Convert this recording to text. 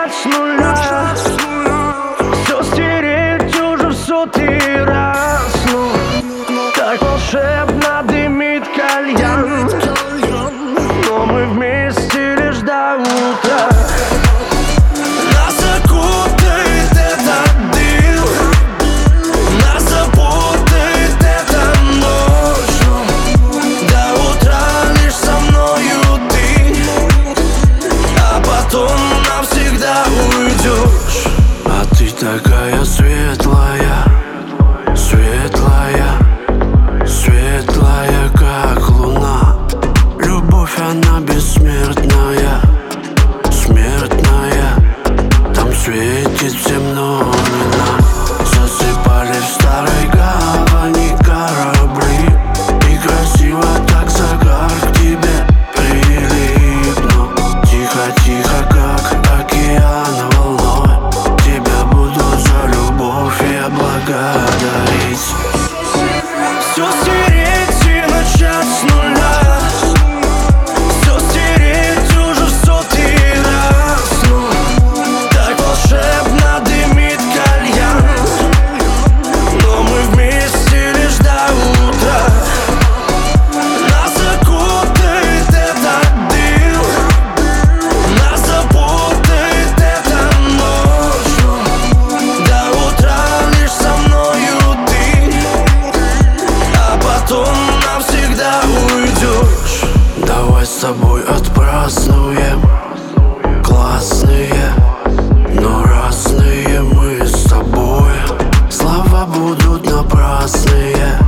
начать с нуля, все стереть уже в сотый раз. Ну, так волшебно дымит кальян, но мы вместе лишь до утра. Нас окутает этот дым, нас запутает эта ночь. До утра лишь со мною ты, а потом навсегда уйдешь. А ты такая светлая, светлая, светлая, как луна. Любовь, она бессмертная, смертная. Там светит всем, но не нам. Засыпали в старой гавани корабли, и красиво так загар к тебе прилипну. Тихо, тихо, как океан волной, тебя буду за любовь я благодарить. Все стереть и начать с нуля, все стереть уже в сотый раз. Ну, так волшебно дымит кальян, но мы вместе лишь до утра. Нас окутает этот дым, нас запутает эта ночь. До утра лишь со мною ты, а потом навсегда уйдешь. Давай с тобой отпразднуем. Классные, но разные мы с тобой. Слова будут напрасные.